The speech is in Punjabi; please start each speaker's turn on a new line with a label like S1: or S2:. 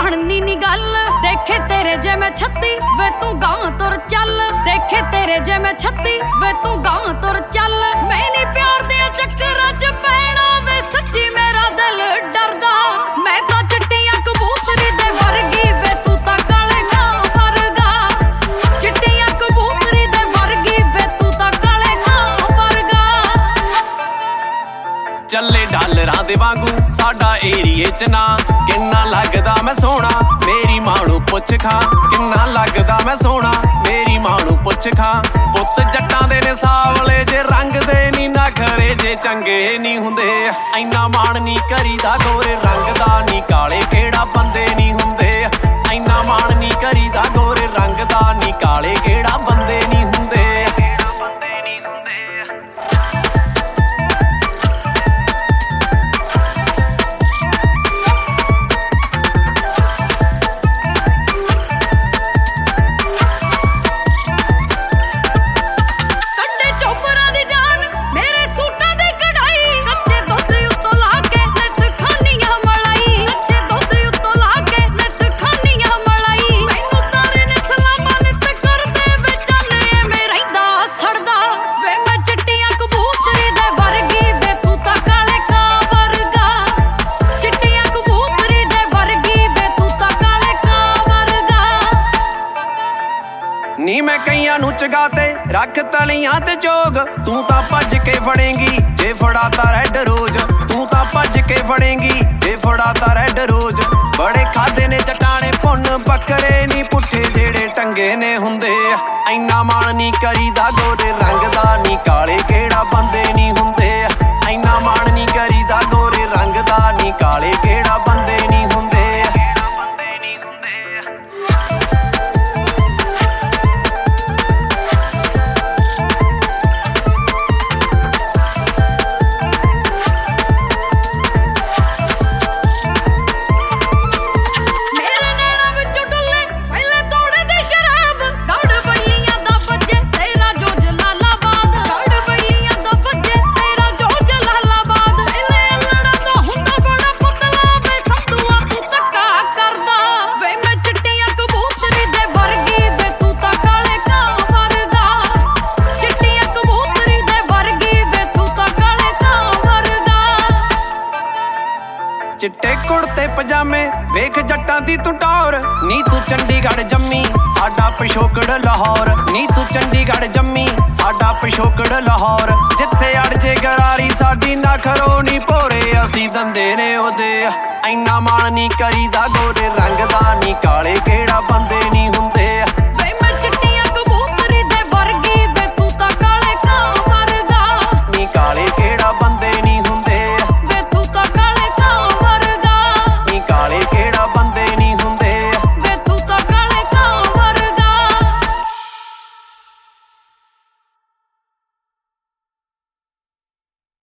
S1: ਬਣਨੀ ਨੀ ਗੱਲ ਦੇਖੇ ਤੇਰੇ ਜੇ ਮੈਂ 36 ਵੇ ਤੂੰ ਗਾਂ ਤੁਰ ਚੱਲ ਦੇਖੇ ਤੇਰੇ ਜੇ ਮੈਂ 36 ਵੇ ਤੂੰ ਗਾਂ ਤੁਰ ਚੱਲ ਮੈਂ ਨਹੀਂ ਪਿਆਰ ਦੇ ਚੱਕਰਾਂ ਚ ਪੈਣਾ ਵੇ ਸੱਚੀ ਮੇਰਾ ਦਿਲ ਡਰਦਾ ਮੈਂ ਤਾਂ ਚਿੱਟੀਆਂ ਕਬੂਤਰੀ ਦੇ ਵਰਗੀ ਵੇ ਤੂੰ ਤਾਂ ਕਾਲੇ ਕਾਂ ਵਰਗਾ ਚਿੱਟੀਆਂ ਕਬੂਤਰੀ ਦੇ ਵਰਗੀ ਵੇ ਤੂੰ ਤਾਂ ਕਾਲੇ ਕਾਂ ਵਰਗਾ
S2: ਚੱਲੇ ਡਾਲਰਾਂ ਦੇ ਵਾਂਗੂ ਸਾਡਾ ਏਰੀਏ ਚ ਨਾ ਕਿੰਨਾ ਲੱਗਦਾ ਮੈਂ ਸੋਹਣਾ ਮੇਰੀ ਮਾਂ ਨੂੰ ਪੁੱਛ ਖਾਂ ਕਿੰਨਾ ਲੱਗਦਾ ਮੈਂ ਸੋਹਣਾ ਮੇਰੀ ਮਾਂ ਨੂੰ ਪੁੱਛ ਖਾਂ ਪੁੱਤ ਜੱਟਾਂ ਦੇ ਨੇ ਸਾਵਲੇ ਜੇ ਰੰਗ ਦੇ ਨੀ ਨਖਰੇ ਜੇ ਚੰਗੇ ਨਹੀਂ ਹੁੰਦੇ ਐਨਾ ਮਾਣ ਨਹੀਂ ਕਰੀਦਾ ਗੋਰੇ ਰੰਗ ਦਾ ਨੀ ਕਾਲੇ ਕਿਹੜਾ ਬੰਦੇ ਨਹੀਂ ਹੁੰਦੇ ਐਨਾ ਮਾਣ ਨਹੀਂ ਕਰੀਦਾ ਗੋਰੇ ਰੰਗ ਦਾ ਨੀ ਕਾਲੇ ਕਿਹੜਾ ਬੰਦੇ ਨਹੀਂ ਹੁੰਦੇ ਨੀ ਮੈਂ ਕਈਆਂ ਨੂੰ ਚਗਾਤੇ ਰੱਖ ਤਲੀਆਂ ਤੇ ਜੋਗ ਤੂੰ ਤਾਂ ਭੱਜ ਕੇ ਫੜੇਂਗੀ ਜੇ ਫੜਾਤਾ ਰੈਡ ਰੋਜ਼ ਤੂੰ ਤਾਂ ਭੱਜ ਕੇ ਫੜੇਂਗੀ ਜੇ ਫੜਾਤਾ ਰੈਡ ਰੋਜ਼ ਬੜੇ ਖਾਦੇ ਨੇ ਚਟਾਣੇ ਪੁੰਨ ਬੱਕਰੇ ਨੀ ਪੁੱਠੇ ਜਿਹੜੇ ਟੰਗੇ ਨੇ ਹੁੰਦੇ ਐਨਾ ਮਾਣ ਨੀ ਕਰੀਦਾ ਗੋਰੇ ਰੰਗ ਦਾ ਨੀ ਕਾਲੇ ਕਿਹੜਾ ਬੰਦੇ ਨਹੀਂ ਹੁੰਦੇ ਐਨਾ ਮਾਣ ਨੀ ਕਰੀਦਾ ਗੋਰੇ ਰੰਗ ਦਾ ਨੀ ਕਾਲੇ ਕਿਹੜਾ ਬੰਦੇ ਨਹੀਂ ਹੁੰਦੇ ਚਿੱਟੇ ਕੁੜਤੇ ਪਜਾਮੇ ਵੇਖ ਜੱਟਾਂ ਦੀ ਤੂੰ ਟੌਰ ਨੀ ਤੂੰ ਚੰਡੀਗੜ੍ਹ ਜੰਮੀ ਸਾਡਾ ਪਿਛੋਕੜ ਲਾਹੌਰ ਨੀ ਤੂੰ ਚੰਡੀਗੜ੍ਹ ਜੰਮੀ ਸਾਡਾ ਪਿਛੋਕੜ ਲਾਹੌਰ ਜਿੱਥੇ ਅੜ ਜੇ ਗਰਾਰੀ ਸਾਡੀ ਨਖਰੋ ਨੀ ਭੋਰੇ ਅਸੀਂ ਦੰਦੇ ਨੇ ਉਹਦੇ ਐਨਾ ਮਾਣ ਨੀ ਕਰੀਦਾ ਗੋਰੇ ਰੰਗ ਦਾ ਨੀ ਕਾਲੇ ਕਿਹੜਾ ਬੰਦੇ ਨਹੀਂ